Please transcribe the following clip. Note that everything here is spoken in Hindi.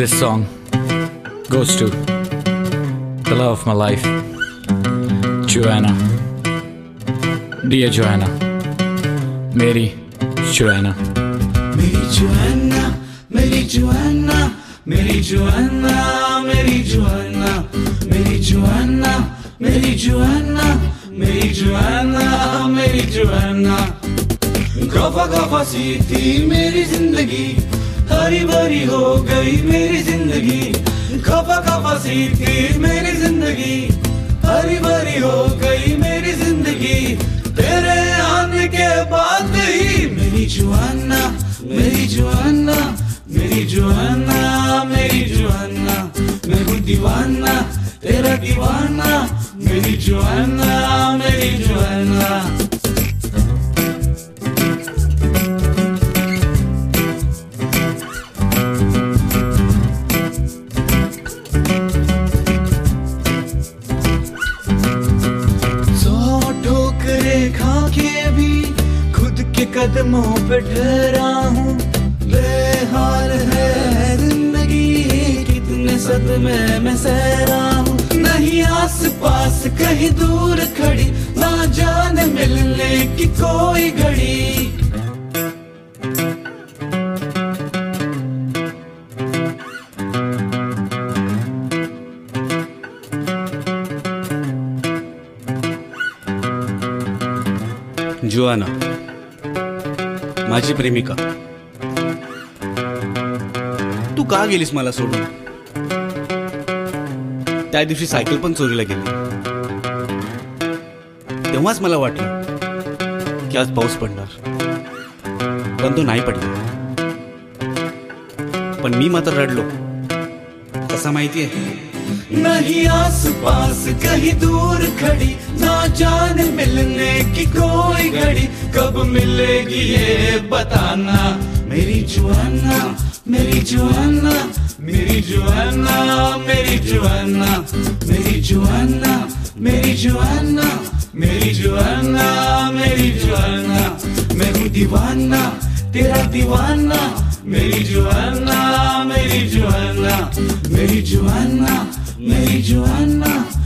This song goes to the love of my life, Joanna. Dear Joanna, मेरी Joanna. मेरी Joanna, मेरी Joanna, मेरी Joanna, मेरी Joanna, मेरी Joanna, मेरी Joanna, मेरी Joanna, मेरी Joanna. खफा खफा सी थी मेरी जिंदगी, हरी भरी हो गई मेरी जिंदगी. खफा खफा सी थी मेरी जिंदगी, हरी भरी हो गई मेरी जिंदगी. तेरे आने के बाद ही मेरी Joanna, मेरी Joanna, मेरी Joanna, मेरी Joanna. मैं हूँ दीवाना, तेरा दीवाना, मेरी Joanna, मेरी Joanna. कदमों पे ठहरा हूँ, बेहाल है जिंदगी, कितने सदमे में सहरा हूँ. नहीं आस पास कहीं दूर खड़ी, ना जाने मिलने की कोई घड़ी. जोआना माझी प्रेमिका, तू का गेलीस मला सोडून? त्या दिवशी सायकल पण चोरीला गेली. तेव्हाच मला वाटलं की आज पाऊस पडणार, पण तो नाही पडला. पण मी मात्र रडलो. कसा माहितीये? नहीं आस पास कहीं दूर खड़ी, ना जाने मिलने की कोई घड़ी. कब मिलेगी ये बताना, मेरी Joanna, मेरी Joanna, मेरी Joanna, मेरी Joanna, मेरी Joanna, मेरी Joanna, मेरी Joanna, मेरी Joanna. मैं हूँ दीवाना, तेरा दीवाना, मेरी Joanna, मेरी Joanna, मेरी Joanna, मेरी Joanna.